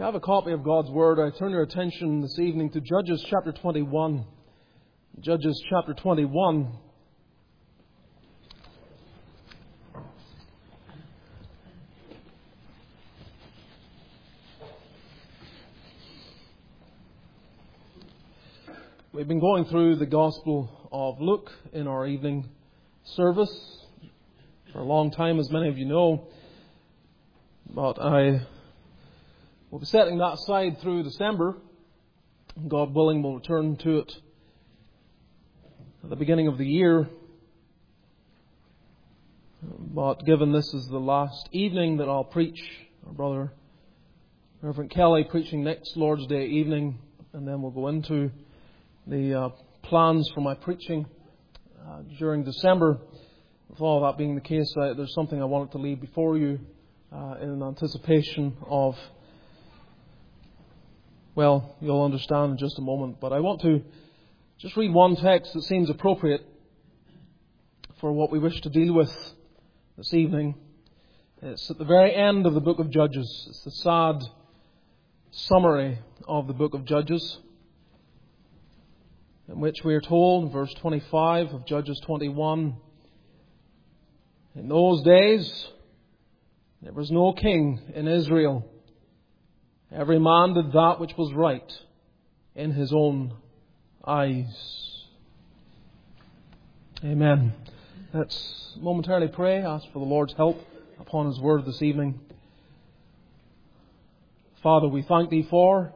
have a copy of God's Word, I turn your attention this evening to Judges chapter 21. Judges chapter 21. We've been going through the Gospel of Luke in our evening service for a long time, as many of you know. But I will be setting that aside through December. God willing, we'll return to it at the beginning of the year. But given this is the last evening that I'll preach, our brother Reverend Kelly preaching next Lord's Day evening, and then we'll go into the plans for my preaching during December. With all that being the case, there's something I wanted to leave before you in anticipation of, well, you'll understand in just a moment. But I want to just read one text that seems appropriate for what we wish to deal with this evening. It's at the very end of the book of Judges. It's the sad summary of the book of Judges, in which we are told in verse 25 of Judges 21, "In those days there was no king in Israel. Every man did that which was right in his own eyes." Amen. Let's momentarily pray, ask for the Lord's help upon His Word this evening. Father, we thank Thee for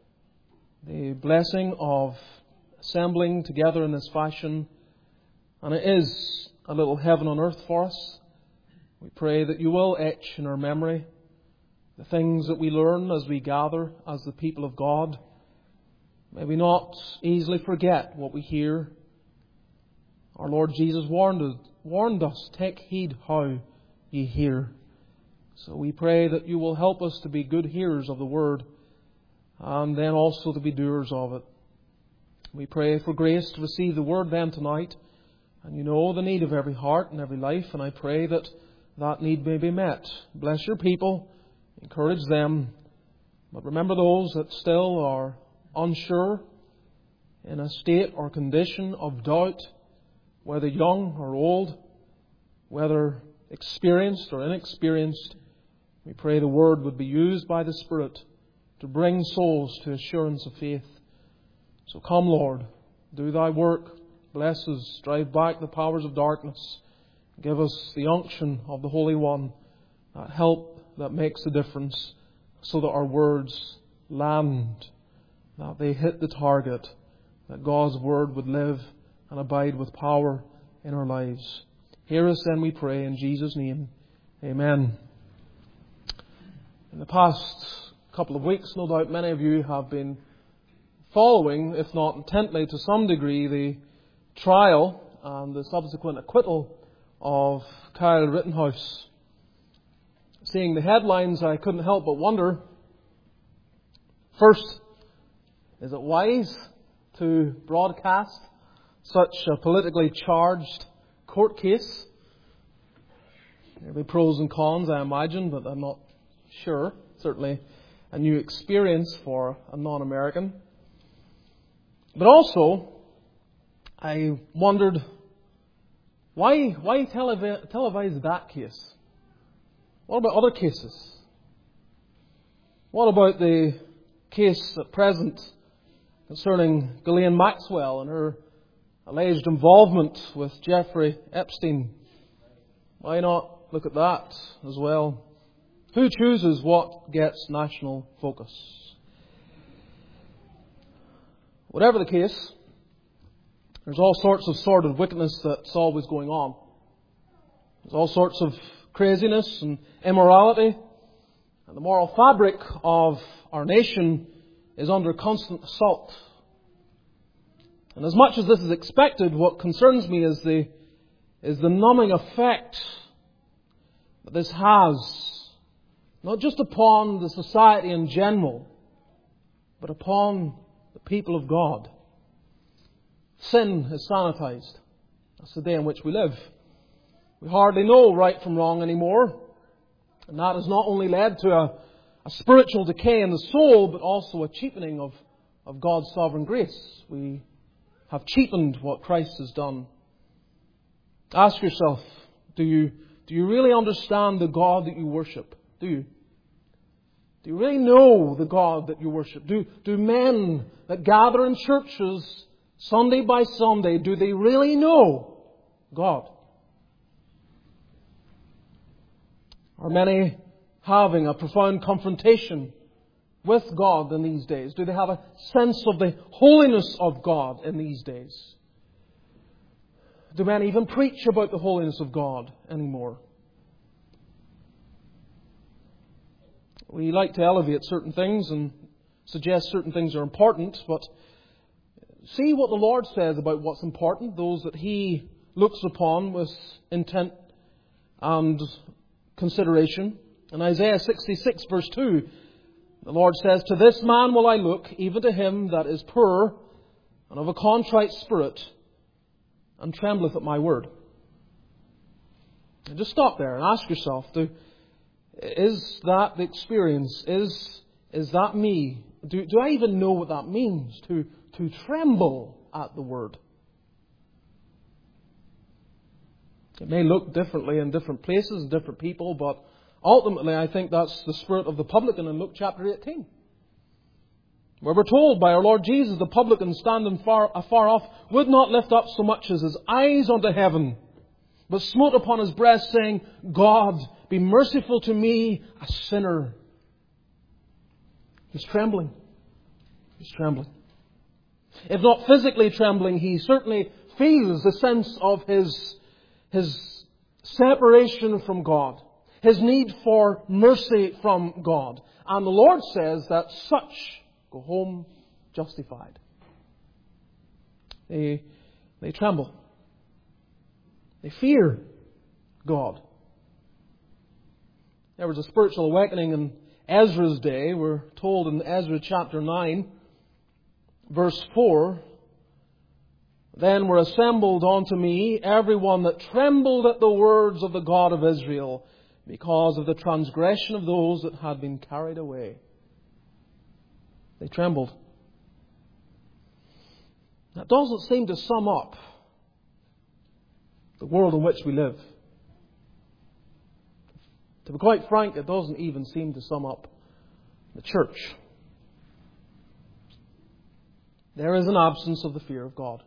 the blessing of assembling together in this fashion, and it is a little heaven on earth for us. We pray that You will etch in our memory the things that we learn as we gather as the people of God. May we not easily forget what we hear. Our Lord Jesus warned us, "Take heed how ye hear." So we pray that You will help us to be good hearers of the Word, and then also to be doers of it. We pray for grace to receive the Word then tonight. And You know the need of every heart and every life, and I pray that that need may be met. Bless Your people, encourage them, but remember those that still are unsure, in a state or condition of doubt, whether young or old, whether experienced or inexperienced. We pray the Word would be used by the Spirit to bring souls to assurance of faith. So come, Lord, do Thy work. Bless us. Drive back the powers of darkness. Give us the unction of the Holy One, that help that makes a difference, so that our words land, that they hit the target, that God's Word would live and abide with power in our lives. Hear us then, we pray, in Jesus' name. Amen. In the past couple of weeks, no doubt many of you have been following, if not intently to some degree, the trial and the subsequent acquittal of Kyle Rittenhouse. Seeing the headlines, I couldn't help but wonder, first, is it wise to broadcast such a politically charged court case? There'll be pros and cons, I imagine, but I'm not sure. Certainly a new experience for a non-American. But also, I wondered, why televise that case? What about other cases? What about the case at present concerning Ghislaine Maxwell and her alleged involvement with Jeffrey Epstein? Why not look at that as well? Who chooses what gets national focus? Whatever the case, there's all sorts of sordid wickedness that's always going on. There's all sorts of craziness and immorality. And the moral fabric of our nation is under constant assault. And as much as this is expected, what concerns me is the numbing effect that this has, not just upon the society in general, but upon the people of God. Sin is sanitized. That's the day in which we live. We hardly know right from wrong anymore. And that has not only led to a a spiritual decay in the soul, but also a cheapening of God's sovereign grace. We have cheapened what Christ has done. Ask yourself, do you really understand the God that you worship? Do you? Do you really know the God that you worship? Do men that gather in churches Sunday by Sunday, do they really know God? Are many having a profound confrontation with God in these days? Do they have a sense of the holiness of God in these days? Do many even preach about the holiness of God anymore? We like to elevate certain things and suggest certain things are important, but see what the Lord says about what's important, those that He looks upon with intent and consideration. In Isaiah 66 verse 2, the Lord says, "To this man will I look, even to him that is poor and of a contrite spirit, and trembleth at my word." And just stop there and ask yourself, is that the experience? Is that me? Do I even know what that means, to tremble at the word? It may look differently in different places, different people, but ultimately I think that's the spirit of the publican in Luke chapter 18. Where we're told by our Lord Jesus, the publican standing afar off would not lift up so much as his eyes unto heaven, but smote upon his breast, saying, "God, be merciful to me, a sinner." He's trembling. He's trembling. If not physically trembling, he certainly feels the sense of his separation from God, his need for mercy from God. And the Lord says that such go home justified. They tremble. They fear God. There was a spiritual awakening in Ezra's day. We're told in Ezra chapter 9, verse 4, "Then were assembled unto me every one that trembled at the words of the God of Israel, because of the transgression of those that had been carried away." They trembled. That doesn't seem to sum up the world in which we live. To be quite frank, it doesn't even seem to sum up the church. There is an absence of the fear of God.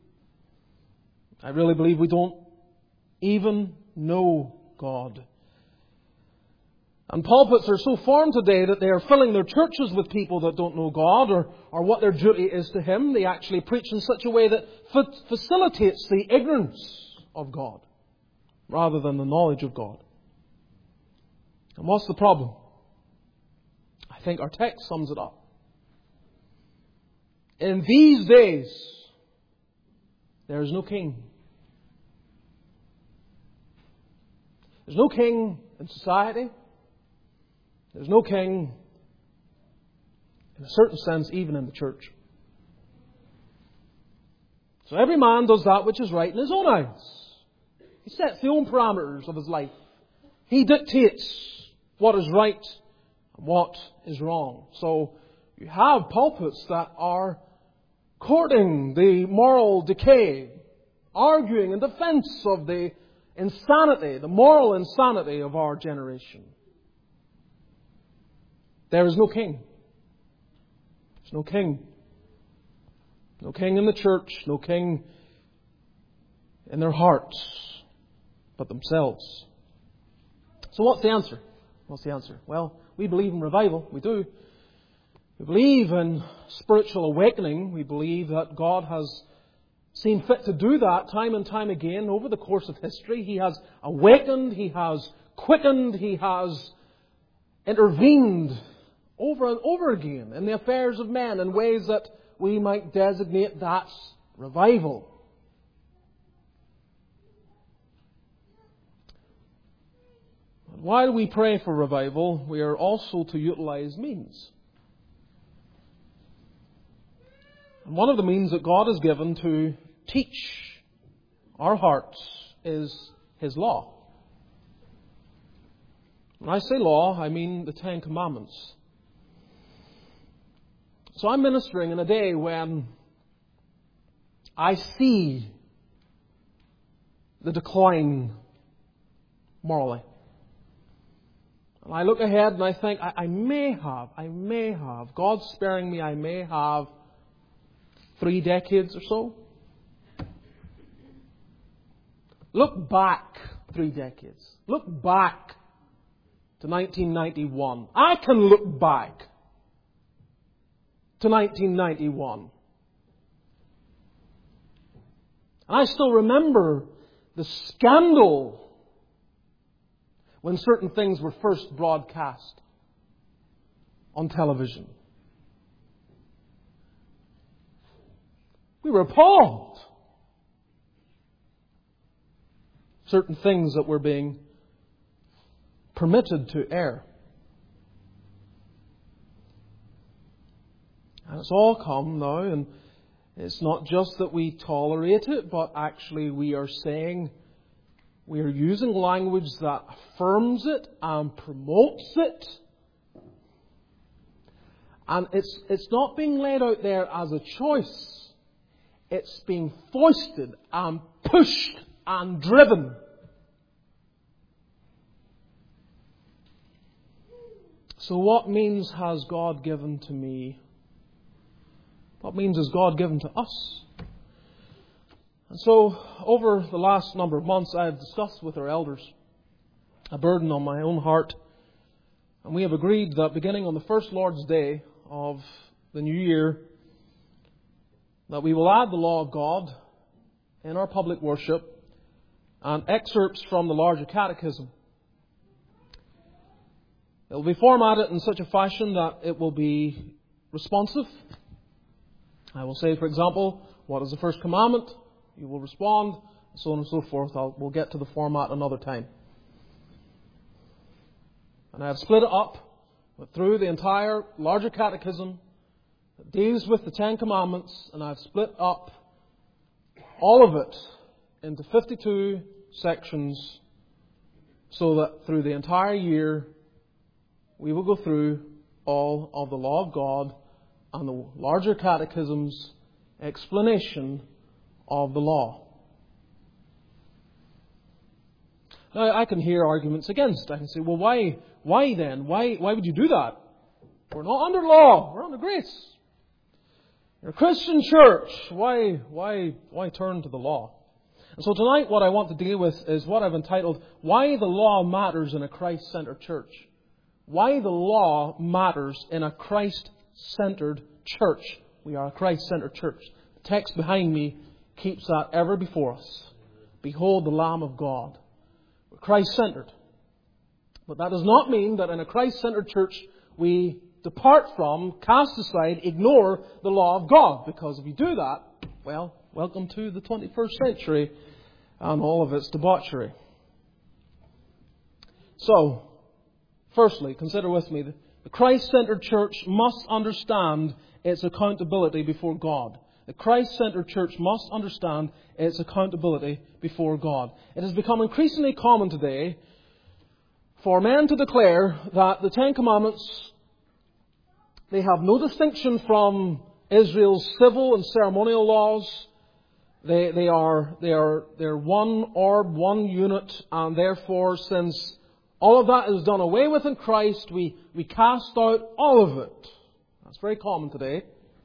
I really believe we don't even know God. And pulpits are so formed today that they are filling their churches with people that don't know God or what their duty is to Him. They actually preach in such a way that facilitates the ignorance of God rather than the knowledge of God. And what's the problem? I think our text sums it up. In these days, there is no king. There's no king in society. There's no king, in a certain sense, even in the church. So every man does that which is right in his own eyes. He sets the own parameters of his life. He dictates what is right and what is wrong. So you have pulpits that are courting the moral decay, arguing in defense of the insanity, the moral insanity of our generation. There is no king. There's no king. No king in the church, no king in their hearts, but themselves. So what's the answer? What's the answer? Well, we believe in revival. We do. We believe in spiritual awakening. We believe that God has seen fit to do that time and time again over the course of history. He has awakened, He has quickened, He has intervened over and over again in the affairs of men in ways that we might designate that's revival. While we pray for revival, we are also to utilize means. And one of the means that God has given to teach our hearts is His law. When I say law, I mean the Ten Commandments. So I'm ministering in a day when I see the decline morally. And I look ahead and I think, I may have, God sparing me, I may have 3 decades or so. Look back 3 decades. Look back to 1991. I can look back to 1991. And I still remember the scandal when certain things were first broadcast on television. We were appalled. Certain things that were being permitted to air. And it's all come now, and it's not just that we tolerate it, but actually we are saying, we are using language that affirms it and promotes it. And it's not being laid out there as a choice. It's being foisted and pushed and driven. So what means has God given to me? What means has God given to us? And so, over the last number of months, I have discussed with our elders a burden on my own heart. And we have agreed that beginning on the first Lord's Day of the new year, that we will add the law of God in our public worship and excerpts from the larger catechism. It will be formatted in such a fashion that it will be responsive. I will say, for example, what is the first commandment? You will respond, and so on and so forth. We'll get to the format another time. And I have split it up through the entire larger catechism that deals with the Ten Commandments, and I've split up all of it into 52 sections so that through the entire year we will go through all of the law of God and the larger catechism's explanation of the law. Now, I can hear arguments against. I can say, well, why then? Why would you do that? We're not under law. We're under grace. You're a Christian church. Why turn to the law? And so tonight what I want to deal with is what I've entitled, Why the Law Matters in a Christ-Centered Church. Why the law matters in a Christ-centered church. We are a Christ-centered church. The text behind me keeps that ever before us. Behold the Lamb of God. We're Christ-centered. But that does not mean that in a Christ-centered church we depart from, cast aside, ignore the law of God. Because if you do that, well, welcome to the 21st century and all of its debauchery. So, firstly, consider with me, the Christ-centered church must understand its accountability before God. The Christ-centered church must understand its accountability before God. It has become increasingly common today for men to declare that the Ten Commandments, they have no distinction from Israel's civil and ceremonial laws. They're one orb, one unit, and therefore, since all of that is done away with in Christ, we cast out all of it. That's very common today.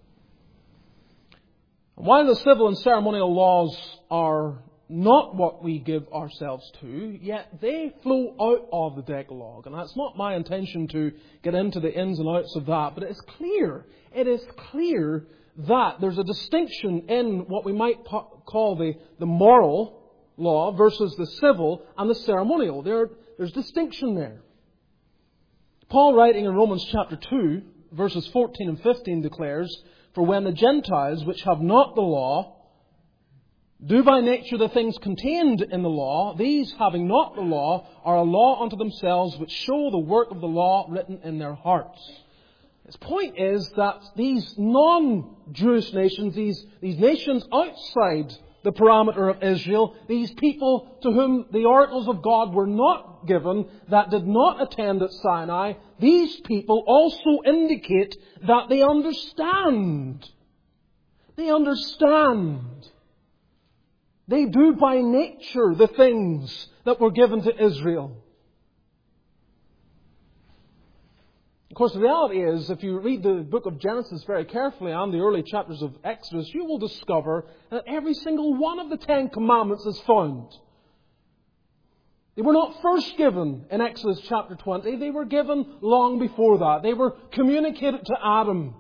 And while the civil and ceremonial laws are not what we give ourselves to, yet they flow out of the Decalogue. And that's not my intention to get into the ins and outs of that, but it is clear that there's a distinction in what we might call the moral law versus the civil and the ceremonial. There's distinction there. Paul, writing in Romans chapter 2, verses 14 and 15, declares, For when the Gentiles, which have not the law, do by nature the things contained in the law, these, having not the law, are a law unto themselves, which show the work of the law written in their hearts. His point is that these non-Jewish nations, these nations outside the parameter of Israel, these people to whom the oracles of God were not given, that did not attend at Sinai, these people also indicate that they understand. They understand. They do by nature the things that were given to Israel. Of course, the reality is, if you read the book of Genesis very carefully and the early chapters of Exodus, you will discover that every single one of the 10 Commandments is found. They were not first given in Exodus chapter 20. They were given long before that. They were communicated to Adam.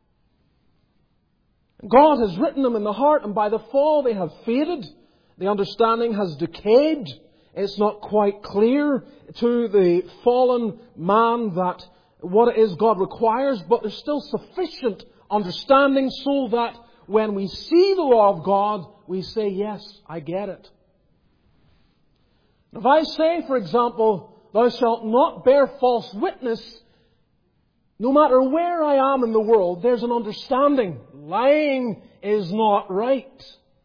God has written them in the heart, and by the fall they have faded. The understanding has decayed. It's not quite clear to the fallen man that what it is God requires, but there's still sufficient understanding so that when we see the law of God, we say, yes, I get it. If I say, for example, thou shalt not bear false witness, no matter where I am in the world, there's an understanding. Lying is not right.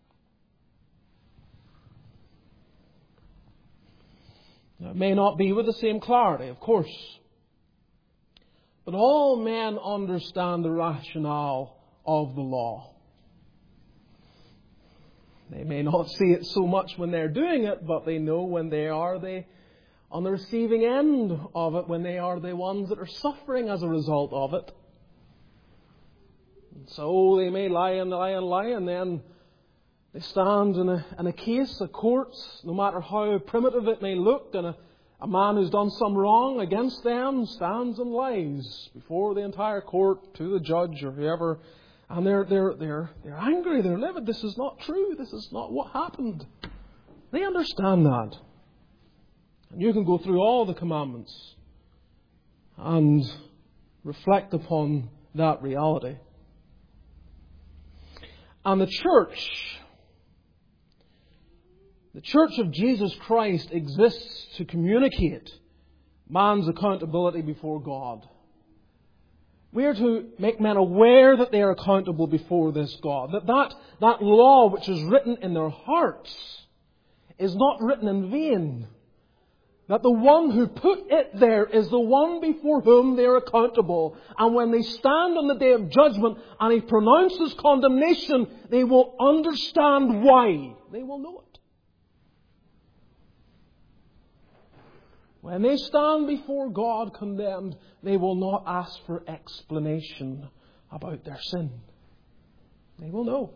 Now, it may not be with the same clarity, of course. But all men understand the rationale of the law. They may not see it so much when they're doing it, but they know when they are on the receiving end of it, when they are the ones that are suffering as a result of it. And so they may lie and lie and lie, and then they stand in a case, a court, no matter how primitive it may look, and a man who's done some wrong against them stands and lies before the entire court to the judge or whoever, and they're angry, they're livid. This is not true. This is not what happened. They understand that. And you can go through all the commandments and reflect upon that reality. And the Church of Jesus Christ exists to communicate man's accountability before God. We are to make men aware that they are accountable before this God. That law which is written in their hearts is not written in vain. That the one who put it there is the one before whom they are accountable. And when they stand on the day of judgment and He pronounces condemnation, they will understand why. They will know it. When they stand before God condemned, they will not ask for explanation about their sin. They will know.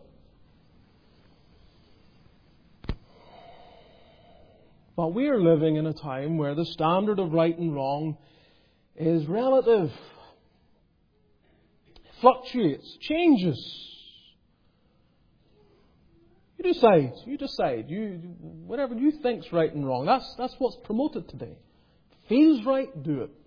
But we are living in a time where the standard of right and wrong is relative. It fluctuates, changes. You decide. Whatever you think's right and wrong, that's what's promoted today. Feels right, do it.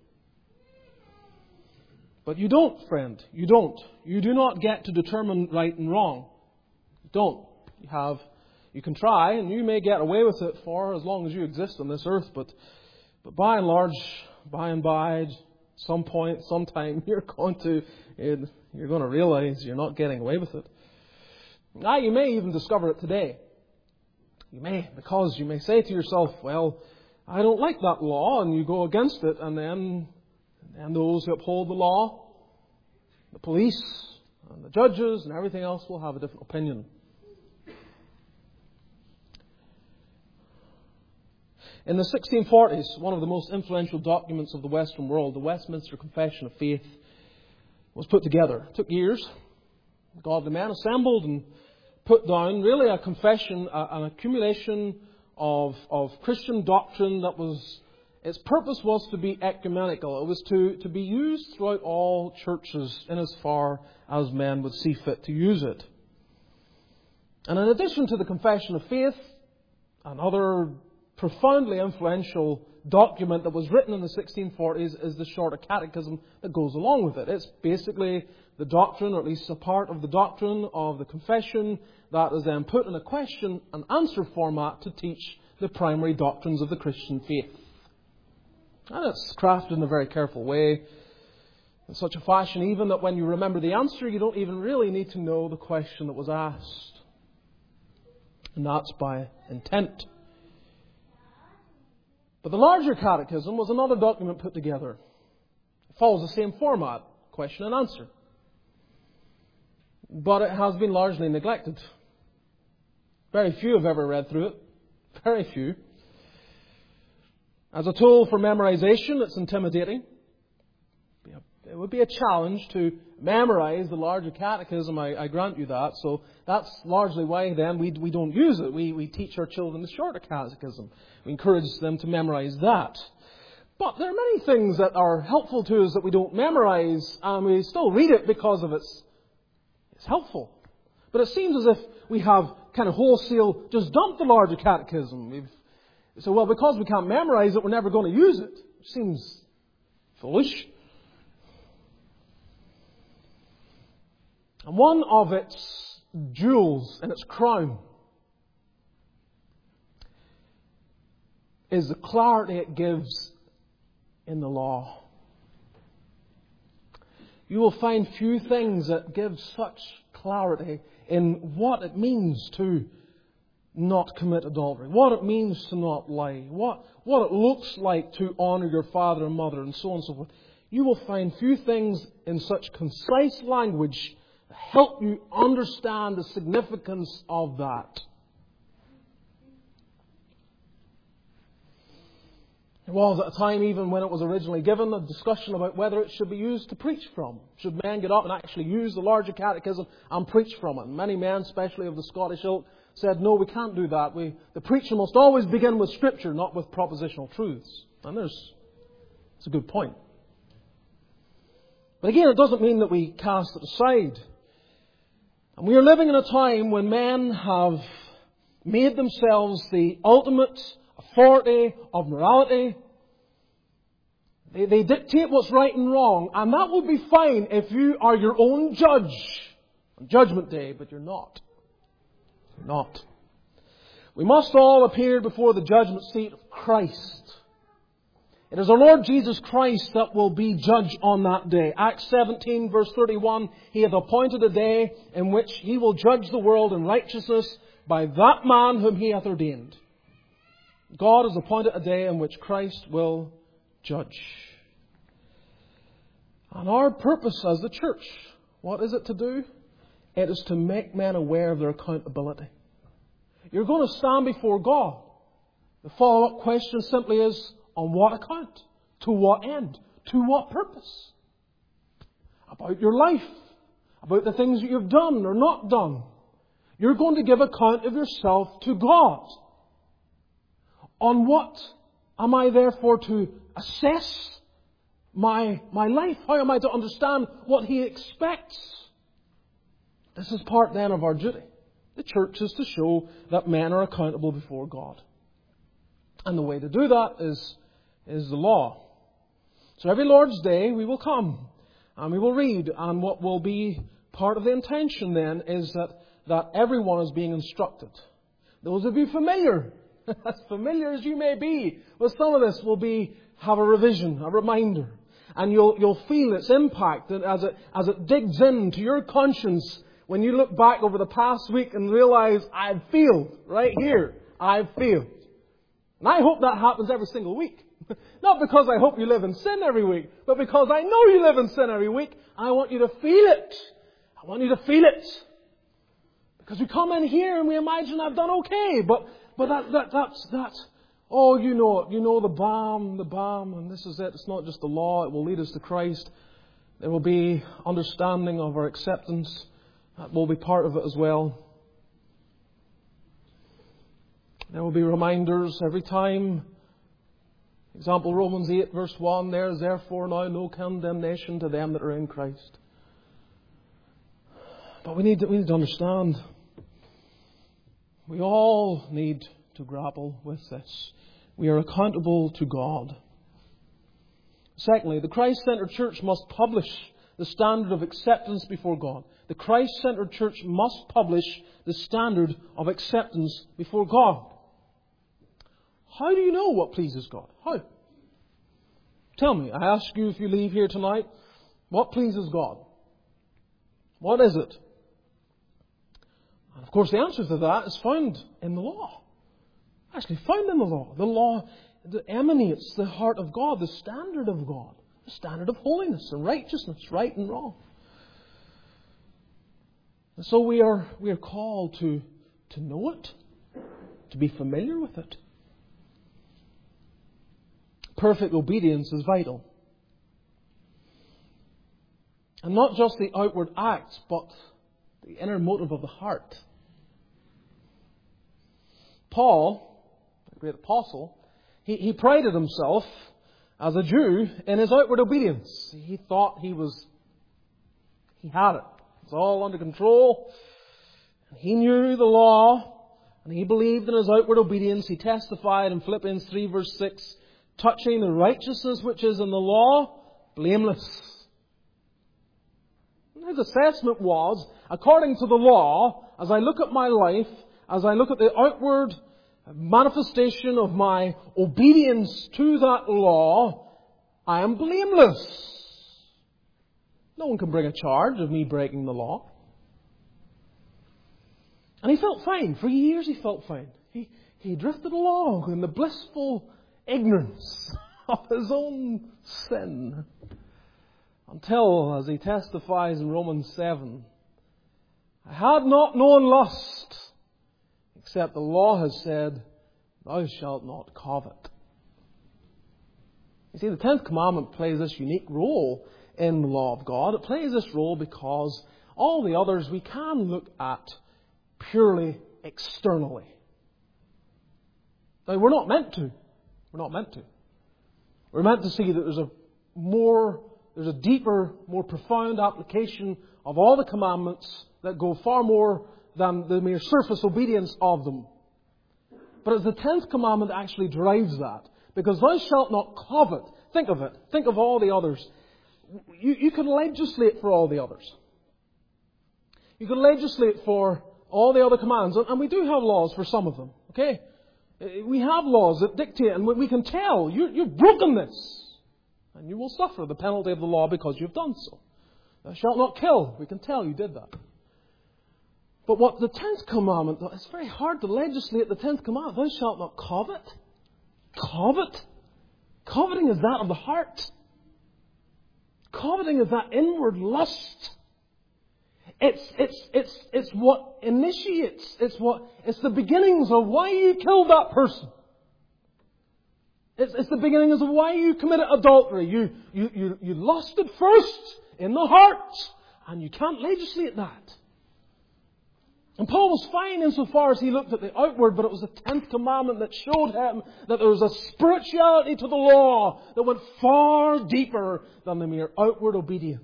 But you don't, friend. You don't. You do not get to determine right and wrong. You don't. You can try, and you may get away with it for as long as you exist on this earth, but by and large, by and by, some point, sometime, you're going to realize you're not getting away with it. Now, you may even discover it today. You may, because you may say to yourself, well, I don't like that law, and you go against it, and then those who uphold the law, the police, and the judges, and everything else will have a different opinion. In the 1640s, one of the most influential documents of the Western world, the Westminster Confession of Faith, was put together. It took years. Godly men assembled and put down really a confession, an accumulation of Christian doctrine that its purpose was to be ecumenical. It was to be used throughout all churches in as far as men would see fit to use it. And in addition to the Confession of Faith, another profoundly influential document that was written in the 1640s is the Shorter Catechism that goes along with it. It's basically the doctrine, or at least a part of the doctrine of the confession, that is then put in a question and answer format to teach the primary doctrines of the Christian faith. And it's crafted in a very careful way, in such a fashion even that when you remember the answer, you don't even really need to know the question that was asked. And that's by intent. But the larger catechism was another document put together. It follows the same format, question and answer. But it has been largely neglected. Very few have ever read through it. Very few. As a tool for memorization, it's intimidating. It would be a challenge to memorize the larger catechism, I grant you that. So that's largely why then we don't use it. We teach our children the shorter catechism. We encourage them to memorize that. But there are many things that are helpful to us that we don't memorize, and we still read it because of it's helpful. But it seems as if we have kind of wholesale just dumped the larger catechism. So, well, because we can't memorize it, we're never going to use it. It seems foolish. And one of its jewels and its crown is the clarity it gives in the law. You will find few things that give such clarity in what it means to not commit adultery, what it means to not lie, what it looks like to honour your father and mother, and so on and so forth. You will find few things in such concise language that help you understand the significance of that. There was at a time, even when it was originally given, a discussion about whether it should be used to preach from. Should men get up and actually use the larger catechism and preach from it? And many men, especially of the Scottish ilk, said, no, we can't do that. The preacher must always begin with Scripture, not with propositional truths. And it's a good point. But again, it doesn't mean that we cast it aside. And we are living in a time when men have made themselves the ultimate authority of morality. They dictate what's right and wrong, and that will be fine if you are your own judge on Judgment Day, but you're not. You're not. We must all appear before the judgment seat of Christ. It is our Lord Jesus Christ that will be judge on that day. Acts 17 verse 31, He hath appointed a day in which He will judge the world in righteousness by that man whom He hath ordained. God has appointed a day in which Christ will judge. And our purpose as the church, what is it to do? It is to make men aware of their accountability. You're going to stand before God. The follow-up question simply is, on what account? To what end? To what purpose? About your life. About the things that you've done or not done. You're going to give account of yourself to God. On what am I therefore to assess my life? How am I to understand what He expects? This is part then of our duty. The church is to show that men are accountable before God. And the way to do that is the law. So every Lord's Day we will come and we will read, and what will be part of the intention then is that everyone is being instructed. Those of you familiar, as familiar as you may be with some of this, will have a revision, a reminder. And you'll feel its impact as it digs into your conscience when you look back over the past week and realize, I've failed right here. I've failed. And I hope that happens every single week. Not because I hope you live in sin every week, but because I know you live in sin every week. I want you to feel it. I want you to feel it. Because we come in here and we imagine I've done okay, but that's oh, you know it. You know the balm, and this is it. It's not just the law. It will lead us to Christ. There will be understanding of our acceptance. That will be part of it as well. There will be reminders every time. Example, Romans 8 verse 1, there is therefore now no condemnation to them that are in Christ. But we need to understand. We all need to grapple with this. We are accountable to God. Secondly, the Christ-centered church must publish the standard of acceptance before God. The Christ-centered church must publish the standard of acceptance before God. How do you know what pleases God? How? Tell me. I ask you if you leave here tonight, what pleases God? What is it? And of course, the answer to that is found in the law. Actually found in the law. The law that emanates the heart of God, the standard of God, the standard of holiness and righteousness, right and wrong. And so we are called to know it, to be familiar with it. Perfect obedience is vital. And not just the outward acts, but the inner motive of the heart. Paul, the great apostle, he prided himself as a Jew in his outward obedience. He thought he had it. It was all under control. He knew the law, and he believed in his outward obedience. He testified in Philippians 3 verse 6, touching the righteousness which is in the law, blameless. His assessment was, according to the law, as I look at my life, as I look at the outward manifestation of my obedience to that law, I am blameless. No one can bring a charge of me breaking the law. And he felt fine. For years he felt fine. He drifted along in the blissful ignorance of his own sin. Until, as he testifies in Romans 7, I had not known lust, except the law has said, thou shalt not covet. You see, the 10th commandment plays this unique role in the law of God. It plays this role because all the others we can look at purely externally. Now, we're not meant to. We're not meant to. We're meant to see that there's a deeper, more profound application of all the commandments that go far more than the mere surface obedience of them. But it's the 10th commandment that actually drives that. Because thou shalt not covet. Think of it. Think of all the others. You can legislate for all the others. You can legislate for all the other commands. And we do have laws for some of them. Okay? We have laws that dictate, and we can tell, you've broken this. And you will suffer the penalty of the law because you've done so. Thou shalt not kill. We can tell you did that. But what the 10th commandment, it's very hard to legislate the 10th commandment. Thou shalt not covet. Covet? Coveting is that of the heart. Coveting is that inward lust. It's what initiates. It's the beginnings of why you killed that person. It's the beginnings of why you committed adultery. You lusted first in the heart, and you can't legislate that. And Paul was fine insofar as he looked at the outward, but it was the 10th commandment that showed him that there was a spirituality to the law that went far deeper than the mere outward obedience.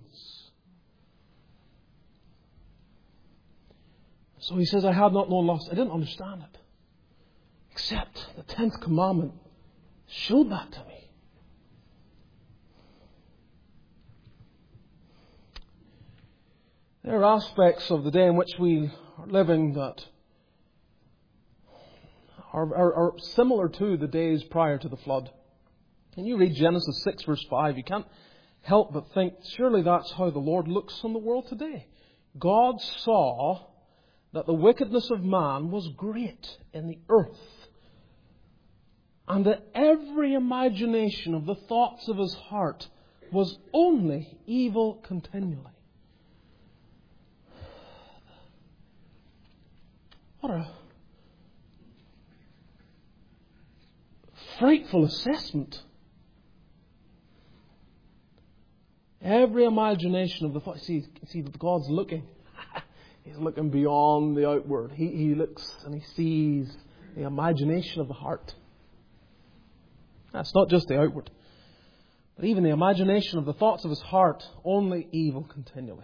So he says, I had not known lust. I didn't understand it. Except the 10th commandment showed that to me. There are aspects of the day in which we are living that are similar to the days prior to the flood. And you read Genesis 6 verse 5, you can't help but think, surely that's how the Lord looks on the world today. God saw that the wickedness of man was great in the earth, and that every imagination of the thoughts of his heart was only evil continually. What a frightful assessment. Every imagination of the thought. See, God's looking. He's looking beyond the outward. He looks and he sees the imagination of the heart. That's not just the outward, but even the imagination of the thoughts of his heart, only evil continually.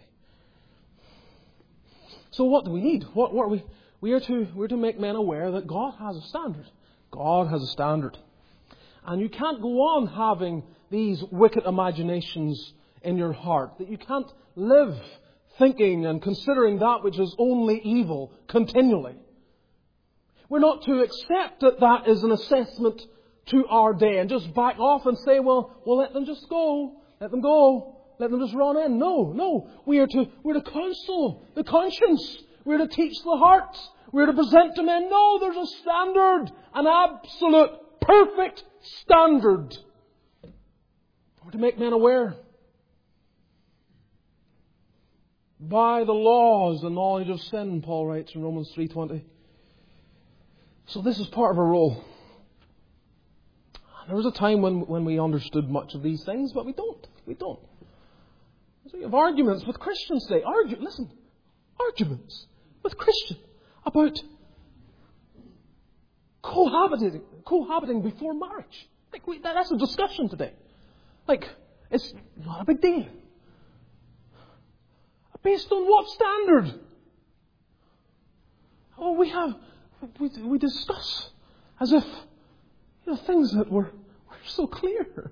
So what do we need? What are we? We're to make men aware that God has a standard. God has a standard. And you can't go on having these wicked imaginations in your heart. That you can't live thinking and considering that which is only evil continually. We're not to accept that that is an assessment to our day and just back off and say, well, let them just go. Let them go. Let them just run in. No. We're to counsel the conscience. We're to teach the heart. We're to present to men, no, there's a standard, an absolute, perfect standard. We're to make men aware. By the laws and knowledge of sin, Paul writes in Romans 3:20. So this is part of our role. There was a time when we understood much of these things, but we don't. We don't. So we have arguments with Christians today. Arguments with Christians about cohabiting before marriage. That's a discussion today. It's not a big deal. Based on what standard? Oh, we discuss as if things that were so clear.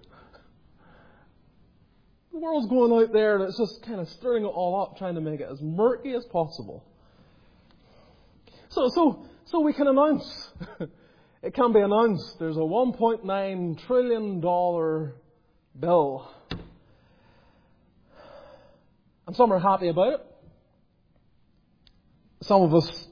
The world's going out there and it's just kind of stirring it all up, trying to make it as murky as possible. So we can announce. It can be announced. There's a $1.9 trillion bill. And some are happy about it. Some of us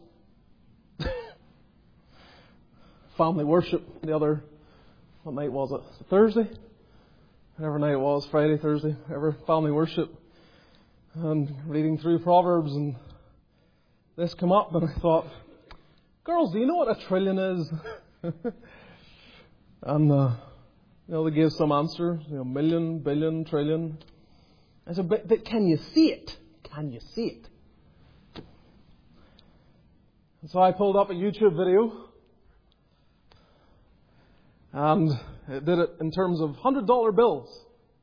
family worship what night was it? Thursday? Whatever night it was, Friday, Thursday, whatever, family worship. And reading through Proverbs, and this came up, and I thought, girls, do you know what a trillion is? And, they gave some answer, million, billion, trillion. I said, but can you see it? Can you see it? And so I pulled up a YouTube video. And it did it in terms of $100 bills.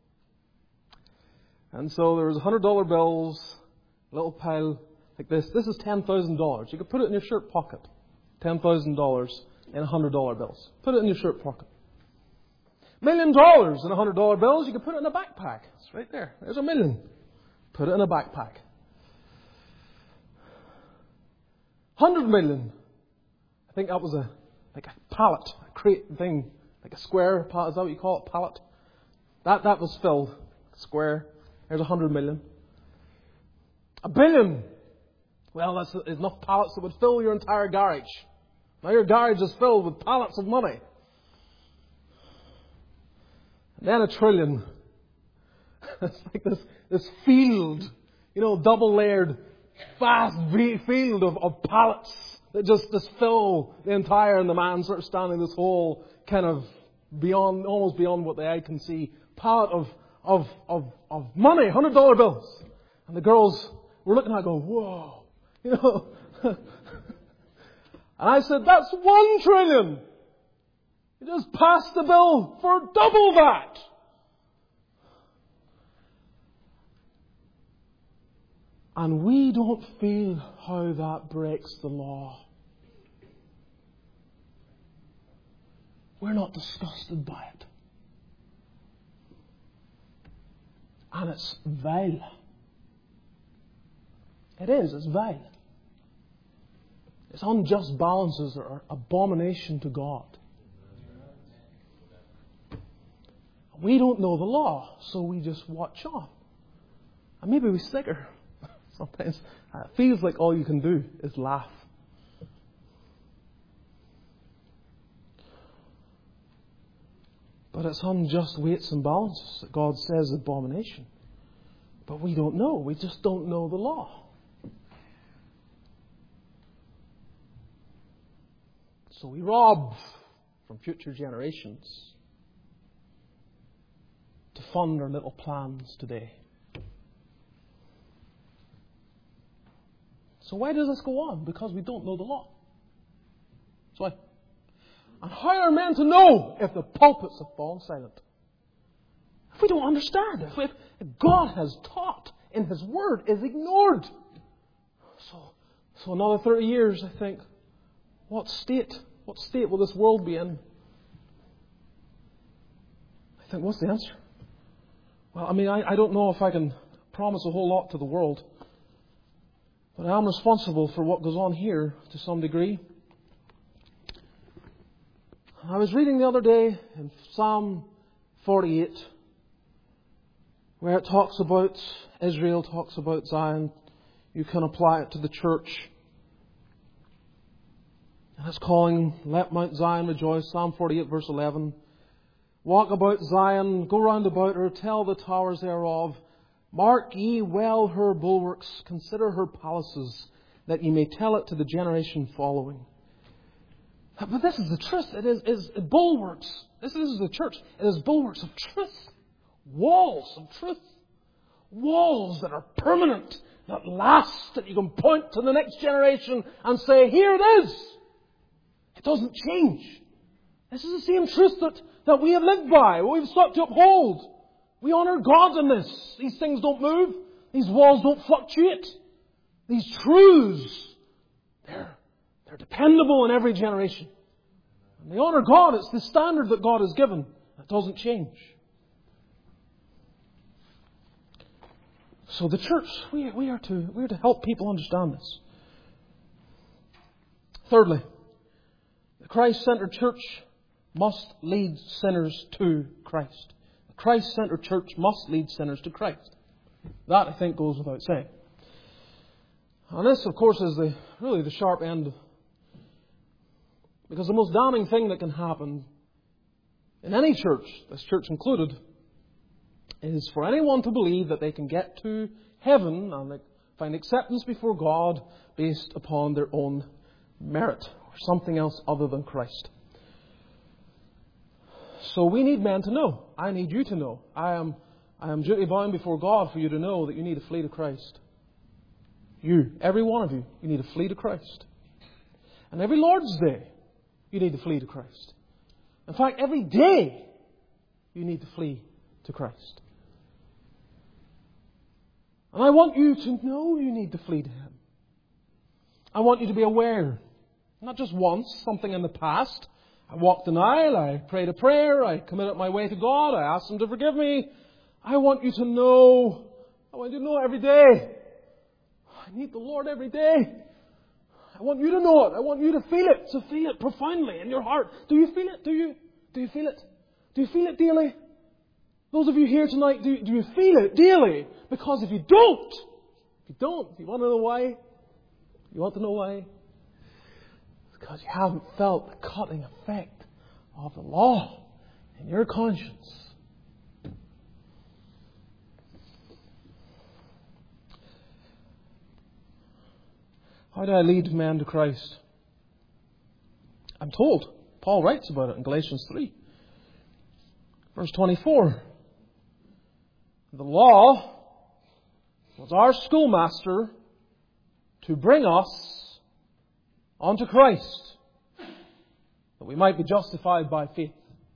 And so there was $100 bills, a little pile like this. This is $10,000. You could put it in your shirt pocket. $10,000 in $100 bills. Put it in your shirt pocket. $1 million in $100 bills. You could put it in a backpack. It's right there. There's $1 million. Put it in a backpack. 100 million. I think that was a pallet, a crate thing. Like a square, is that what you call it? Pallet? That was filled. Square. There's 100 million. $1 billion. Well, that's enough pallets that would fill your entire garage. Now your garage is filled with pallets of money. And then $1 trillion. It's like this field, double layered, vast field of pallets that just fill the entire, and the man sort of standing this whole kind of almost beyond what the eye can see, pallet of money, $100 bills. And the girls were looking at it going, whoa, And I said, that's 1 trillion. You just passed the bill for double that. And we don't feel how that breaks the law. We're not disgusted by it. And it's vile. It is, it's vile. Its unjust balances are abomination to God. We don't know the law, so we just watch on. And maybe we snigger. Sometimes it feels like all you can do is laugh. But it's unjust weights and balances that God says is abomination. But we don't know. We just don't know the law. So we rob from future generations to fund our little plans today. So why does this go on? Because we don't know the law. That's why. And how are men to know if the pulpits have fallen silent? If we don't understand, if God has taught in His Word is ignored. So another 30 years, I think, what state will this world be in? I think, what's the answer? Well, I don't know if I can promise a whole lot to the world. But I am responsible for what goes on here to some degree. I was reading the other day in Psalm 48, where it talks about Israel, talks about Zion. You can apply it to the church. And it's calling, let Mount Zion rejoice, Psalm 48 verse 11. Walk about Zion, go round about her, tell the towers thereof. Mark ye well her bulwarks, consider her palaces, that ye may tell it to the generation following. But this is the truth. It is bulwarks. This is the church. It is bulwarks of truth. Walls of truth. Walls that are permanent, that last, that you can point to the next generation and say, here it is. It doesn't change. This is the same truth that we have lived by, what we've sought to uphold. We honour God in this. These things don't move. These walls don't fluctuate. These truths, they're dependable in every generation. And they honour God. It's the standard that God has given. That doesn't change. So the church, we are to help people understand this. Thirdly, the Christ-centered church must lead sinners to Christ. The Christ-centered church must lead sinners to Christ. That, I think, goes without saying. And this, of course, is really the sharp end. Because the most damning thing that can happen in any church, this church included, is for anyone to believe that they can get to heaven and they find acceptance before God based upon their own merit or something else other than Christ. So we need men to know. I need you to know. I am duty bound before God for you to know that you need to flee to Christ. You, every one of you, you need to flee to Christ. And every Lord's Day, you need to flee to Christ. In fact, every day, you need to flee to Christ. And I want you to know you need to flee to Him. I want you to be aware. Not just once, something in the past. I walked an aisle, I prayed a prayer, I committed my way to God, I asked Him to forgive me. I want you to know. I want you to know every day. I need the Lord every day. I want you to know it. I want you to feel it profoundly in your heart. Do you feel it? Do you feel it? Do you feel it daily? Those of you here tonight, do you feel it daily? Because if you don't, if you want to know why? You want to know why? It's because you haven't felt the cutting effect of the law in your conscience. How do I lead men to Christ? I'm told. Paul writes about it in Galatians 3. Verse 24. The law was our schoolmaster to bring us unto Christ, that we might be justified by faith.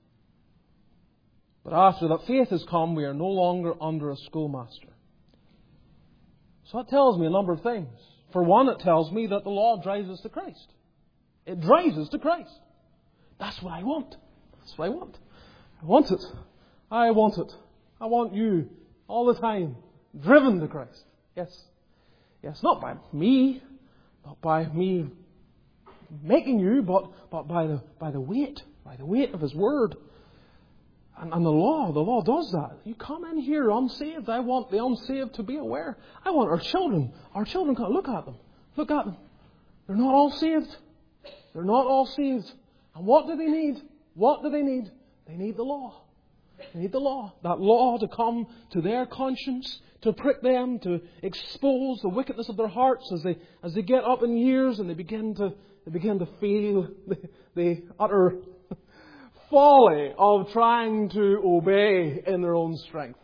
But after that faith has come, we are no longer under a schoolmaster. So that tells me a number of things. For one, it tells me that the law drives us to Christ. It drives us to Christ. That's what I want. That's what I want. I want it. I want it. I want you all the time driven to Christ. Yes. Yes, not by me, not by me making you, but by the weight of His Word. And the law does that. You come in here unsaved. I want the unsaved to be aware. I want our children to look at them. Look at them. They're not all saved. They're not all saved. And what do they need? What do they need? They need the law. They need the law. That law to come to their conscience, to prick them, to expose the wickedness of their hearts as they get up in years and they begin to feel the utter folly of trying to obey in their own strength.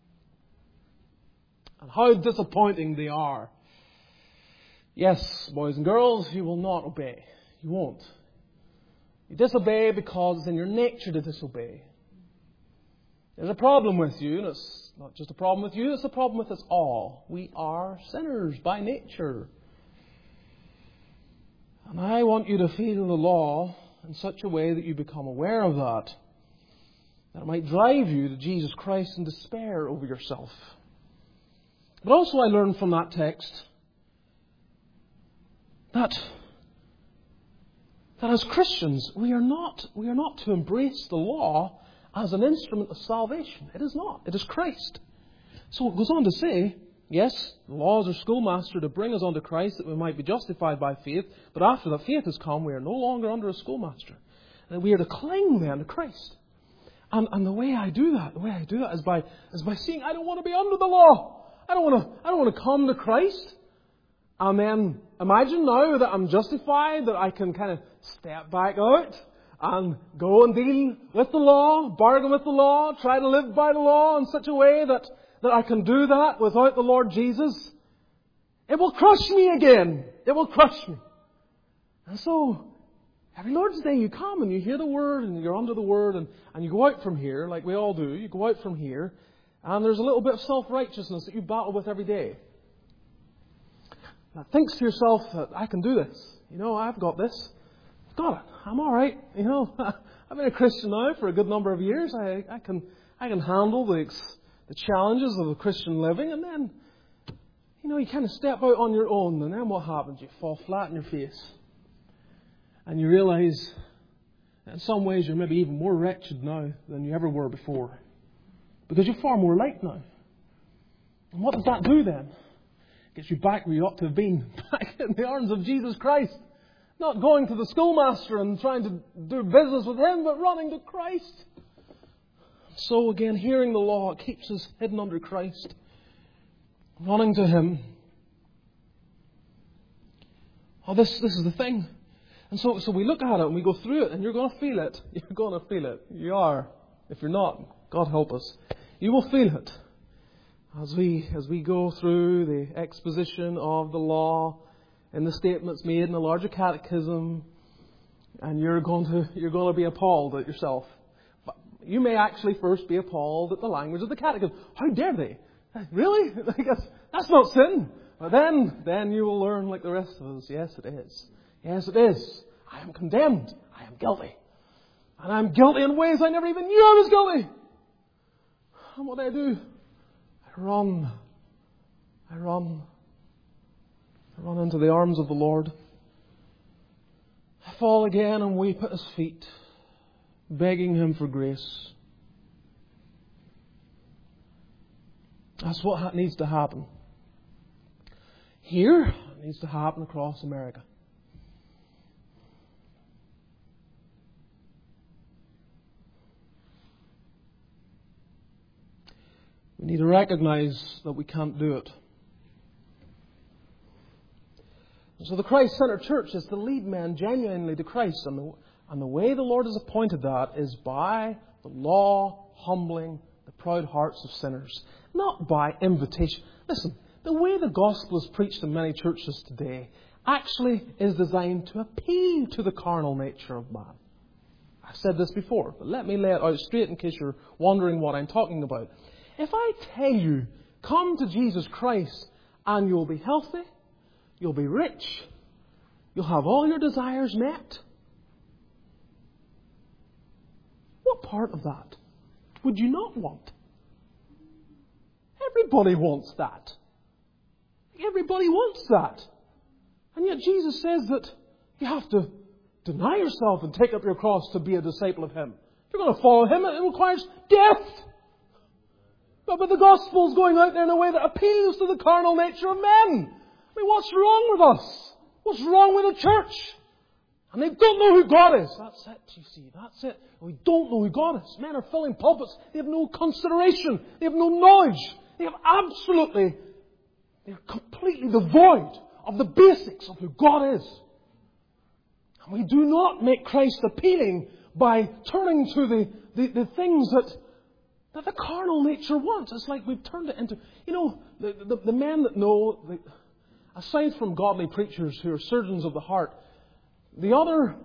And how disappointing they are. Yes, boys and girls, you will not obey. You won't. You disobey because it's in your nature to disobey. There's a problem with you, and it's not just a problem with you, it's a problem with us all. We are sinners by nature. And I want you to feel the law in such a way that you become aware of that it might drive you to Jesus Christ in despair over yourself. But also I learned from that text that as Christians we are not to embrace the law as an instrument of salvation. It is not. It is Christ. So it goes on to say, Yes, the law is our schoolmaster to bring us unto Christ that we might be justified by faith. But after that faith has come, we are no longer under a schoolmaster. And we are to cling then to Christ. And the way I do that is by seeing I don't want to be under the law. I don't want to come to Christ. And then imagine now that I'm justified, that I can kind of step back out and go and deal with the law, bargain with the law, try to live by the law in such a way that I can do that without the Lord Jesus. It will crush me again. It will crush me. And so, every Lord's Day you come and you hear the Word and you're under the Word and you go out from here, like we all do. You go out from here and there's a little bit of self-righteousness that you battle with every day. Now, think to yourself that I can do this. I've got this. I've got it. I'm all right. I've been a Christian now for a good number of years. I can handle the challenges of the Christian living. And then, you kind of step out on your own. And then what happens? You fall flat on your face. And you realize that in some ways you're maybe even more wretched now than you ever were before. Because you're far more light now. And what does that do then? It gets you back where you ought to have been. Back in the arms of Jesus Christ. Not going to the schoolmaster and trying to do business with him, but running to Christ. So again, hearing the law, it keeps us hidden under Christ. Running to Him. Oh, this is the thing. And so we look at it and we go through it, and you're going to feel it. You're going to feel it. You are. If you're not, God help us. You will feel it. As we go through the exposition of the law and the statements made in the larger catechism, and you're going to be appalled at yourself. But you may actually first be appalled at the language of the catechism. How dare they? Really? That's not sin. But then you will learn like the rest of us. Yes, it is. Yes, it is. I am condemned. I am guilty. And I'm guilty in ways I never even knew I was guilty. And what do? I run into the arms of the Lord. I fall again and weep at His feet, begging Him for grace. That's what needs to happen. Here, it needs to happen across America. We need to recognize that we can't do it. And so the Christ-centered church is to lead men genuinely to Christ. And the way the Lord has appointed that is by the law humbling the proud hearts of sinners. Not by invitation. Listen, the way the gospel is preached in many churches today actually is designed to appeal to the carnal nature of man. I've said this before, but let me lay it out straight in case you're wondering what I'm talking about. If I tell you, come to Jesus Christ and you'll be healthy, you'll be rich, you'll have all your desires met, what part of that would you not want? Everybody wants that. Everybody wants that. And yet Jesus says that you have to deny yourself and take up your cross to be a disciple of Him. If you're going to follow Him, it requires death. But the gospel is going out there in a way that appeals to the carnal nature of men. I mean, what's wrong with us? What's wrong with the church? And they don't know who God is. That's it, you see. That's it. We don't know who God is. Men are filling pulpits. They have no consideration. They have no knowledge. They're completely devoid of the basics of who God is. And we do not make Christ appealing by turning to the things that the carnal nature wants. It's like we've turned it into... the men that know... aside from godly preachers who are surgeons of the heart, the other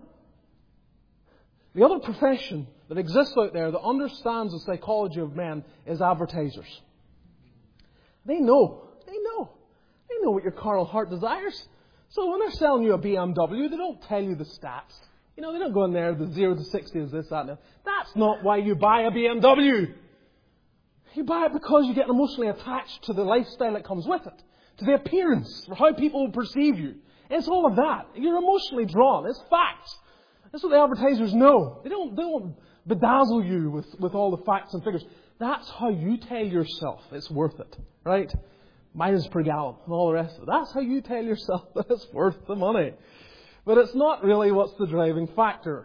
profession that exists out there that understands the psychology of men is advertisers. They know what your carnal heart desires. So when they're selling you a BMW, they don't tell you the stats. They don't go in there, the 0 to 60 is this, that, and that. That's not why you buy a BMW. You buy it because you get emotionally attached to the lifestyle that comes with it. To the appearance, or how people will perceive you. It's all of that. You're emotionally drawn. It's facts. That's what the advertisers know. They don't bedazzle you with all the facts and figures. That's how you tell yourself it's worth it. Right? miles per gallon and all the rest of it. That's how you tell yourself that it's worth the money. But it's not really what's the driving factor.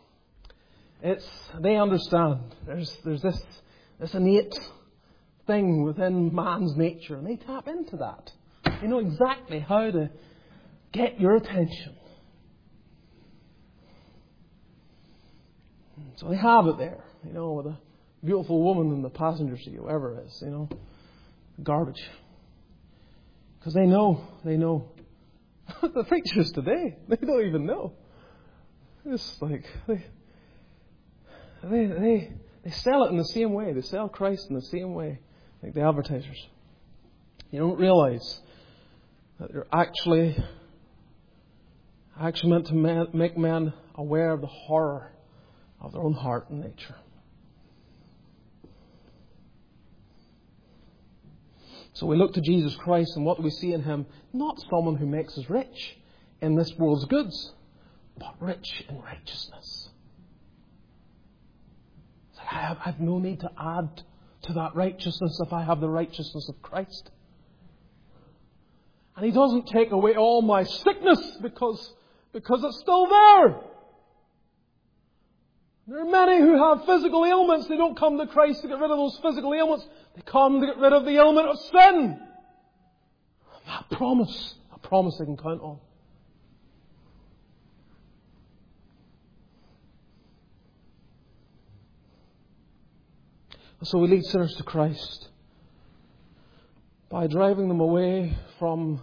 They understand. There's this innate thing within man's nature, and they tap into that. They know exactly how to get your attention. So they have it there, with a beautiful woman in the passenger seat, whoever it is, garbage. Because they know. The preachers today, they don't even know. It's like they sell it in the same way. They sell Christ in the same way, like the advertisers. You don't realize that they're actually meant to make men aware of the horror of their own heart and nature. So we look to Jesus Christ, and what do we see in Him? Not someone who makes us rich in this world's goods, but rich in righteousness. It's like, I have no need to add to that righteousness if I have the righteousness of Christ. And He doesn't take away all my sickness because it's still there. There are many who have physical ailments. They don't come to Christ to get rid of those physical ailments. They come to get rid of the ailment of sin. That promise they can count on. So we lead sinners to Christ by driving them away from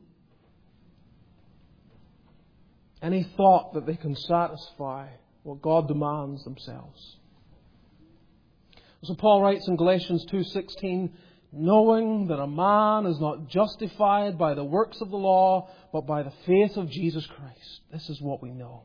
any thought that they can satisfy what God demands themselves. So Paul writes in Galatians 2:16, knowing that a man is not justified by the works of the law, but by the faith of Jesus Christ. This is what we know.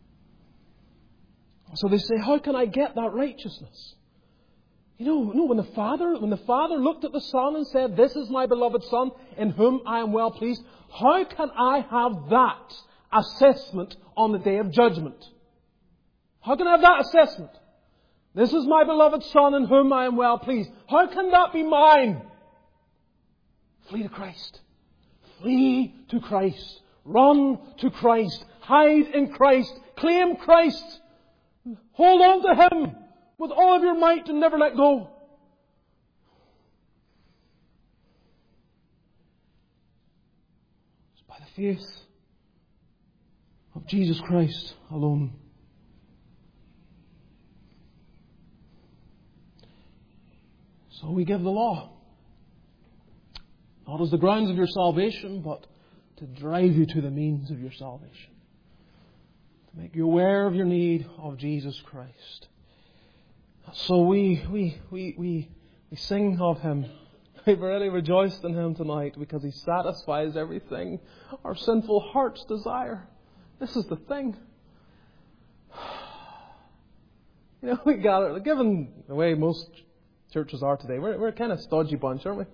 So they say, how can I get that righteousness? When the Father looked at the Son and said, this is my beloved Son, in whom I am well pleased, how can I have that assessment on the day of judgment? How can I have that assessment? This is my beloved Son in whom I am well pleased. How can that be mine? Flee to Christ. Flee to Christ. Run to Christ. Hide in Christ. Claim Christ. Hold on to Him with all of your might and never let go. It's by the faith of Jesus Christ alone. So we give the law, not as the grounds of your salvation, but to drive you to the means of your salvation. To make you aware of your need of Jesus Christ. So we sing of Him. We've really rejoiced in Him tonight because He satisfies everything our sinful hearts desire. This is the thing. We got it. Given the way most churches are today, we're a kind of stodgy bunch, aren't we?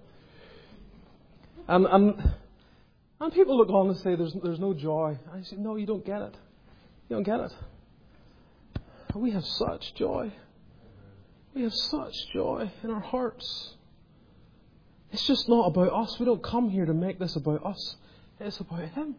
And people look on and say there's no joy. I say, no, you don't get it. You don't get it. We have such joy. We have such joy in our hearts. It's just not about us. We don't come here to make this about us. It's about Him.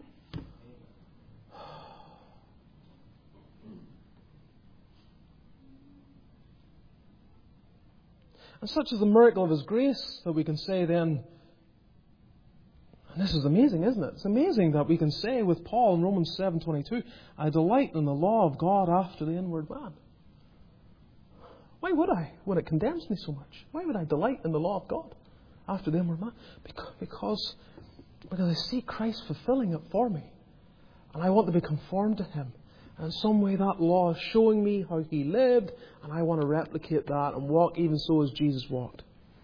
And such is the miracle of His grace that we can say then, and this is amazing, isn't it? It's amazing that we can say with Paul in Romans 7:22, I delight in the law of God after the inward man. Why would I, when it condemns me so much? Why would I delight in the law of God after the inward man? Because I see Christ fulfilling it for me. And I want to be conformed to Him. And in some way that law is showing me how He lived, and I want to replicate that and walk even so as Jesus walked.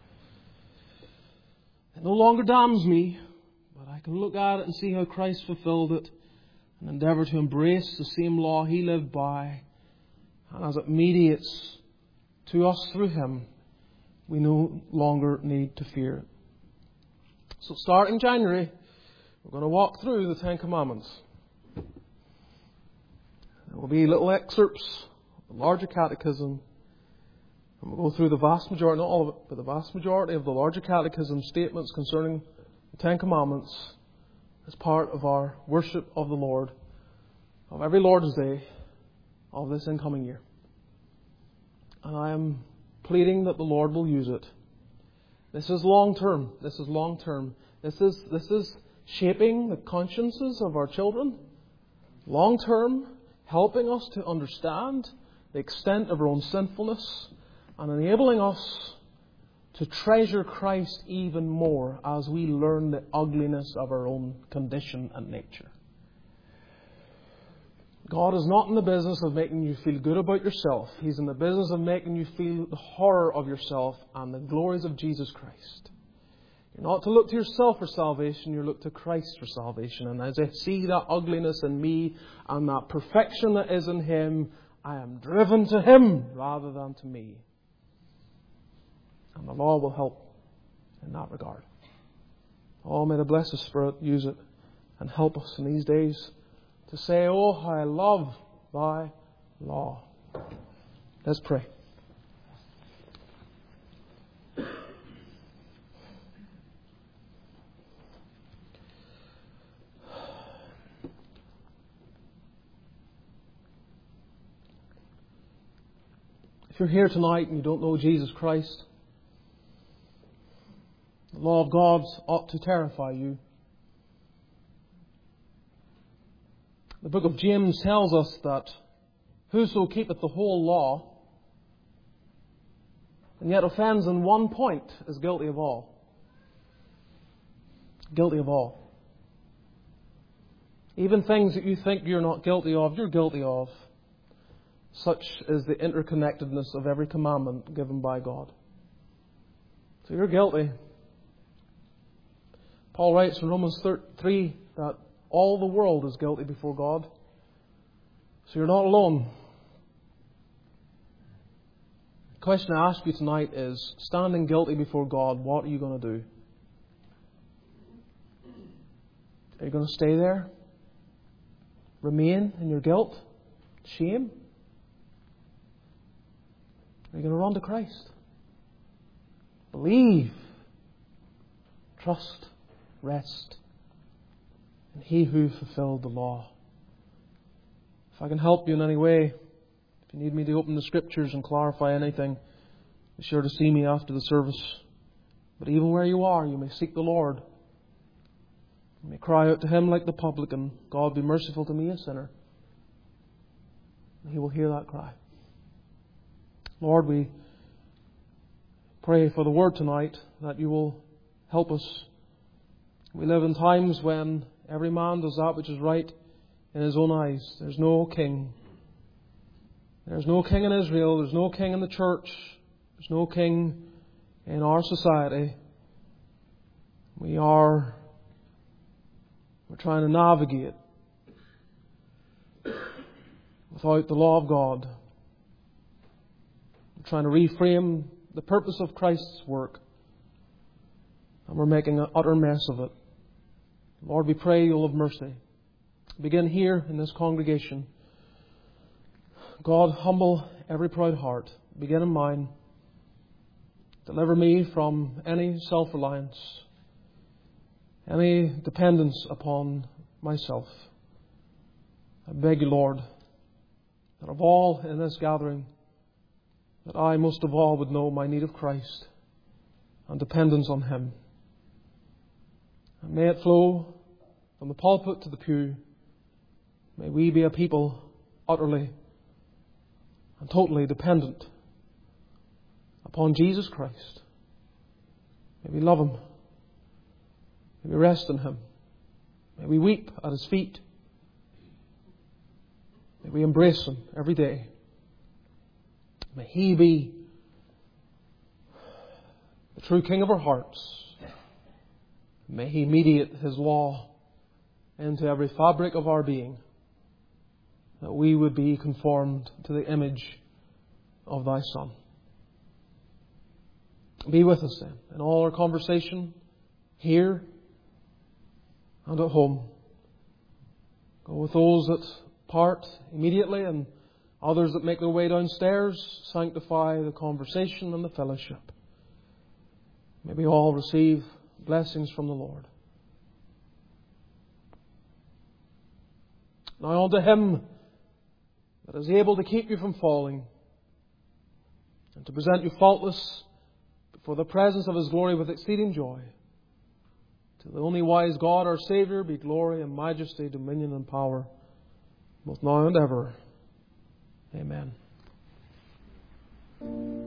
It no longer damns me, but I can look at it and see how Christ fulfilled it and endeavour to embrace the same law He lived by. And as it mediates to us through Him, we no longer need to fear it. So starting January, we're going to walk through the Ten Commandments. There will be little excerpts of the larger catechism. And we'll go through the vast majority, not all of it, but the vast majority of the larger catechism statements concerning Ten Commandments as part of our worship of the Lord, of every Lord's Day of this incoming year. And I am pleading that the Lord will use it. This is long term. This is long term. This is shaping the consciences of our children. Long term, helping us to understand the extent of our own sinfulness and enabling us to treasure Christ even more as we learn the ugliness of our own condition and nature. God is not in the business of making you feel good about yourself. He's in the business of making you feel the horror of yourself and the glories of Jesus Christ. You're not to look to yourself for salvation, you look to Christ for salvation. And as I see that ugliness in me and that perfection that is in Him, I am driven to Him rather than to me. And the law will help in that regard. Oh, may the blessed Spirit use it and help us in these days to say, oh, how I love thy law. Let's pray. If you're here tonight and you don't know Jesus Christ, the law of God ought to terrify you. The book of James tells us that whoso keepeth the whole law and yet offends in one point is guilty of all. Guilty of all. Even things that you think you're not guilty of, you're guilty of. Such is the interconnectedness of every commandment given by God. So you're guilty. Paul writes in Romans 3 that all the world is guilty before God. So you're not alone. The question I ask you tonight is, standing guilty before God, what are you going to do? Are you going to stay there? Remain in your guilt? Shame? Are you going to run to Christ? Believe. Trust. Rest. And He who fulfilled the law. If I can help you in any way, if you need me to open the Scriptures and clarify anything, be sure to see me after the service. But even where you are, you may seek the Lord. You may cry out to Him like the publican, God, be merciful to me, a sinner. And He will hear that cry. Lord, we pray for the Word tonight, that you will help us. We live in times when every man does that which is right in his own eyes. There's no king. There's no king in Israel. There's no king in the church. There's no king in our society. We're trying to navigate without the law of God. We're trying to reframe the purpose of Christ's work. And we're making an utter mess of it. Lord, we pray you'll have mercy. Begin here in this congregation. God, humble every proud heart. Begin in mine. Deliver me from any self-reliance, any dependence upon myself. I beg you, Lord, that of all in this gathering, that I most of all would know my need of Christ and dependence on Him. And may it flow from the pulpit to the pew. May we be a people utterly and totally dependent upon Jesus Christ. May we love Him. May we rest in Him. May we weep at His feet. May we embrace Him every day. May He be the true King of our hearts. May He mediate His law into every fabric of our being, that we would be conformed to the image of Thy Son. Be with us then in all our conversation, here and at home. Go with those that part immediately and others that make their way downstairs. Sanctify the conversation and the fellowship. May we all receive blessings from the Lord. Now unto Him that is able to keep you from falling, and to present you faultless before the presence of His glory with exceeding joy. To the only wise God, our Saviour, be glory and majesty, dominion and power, both now and ever. Amen.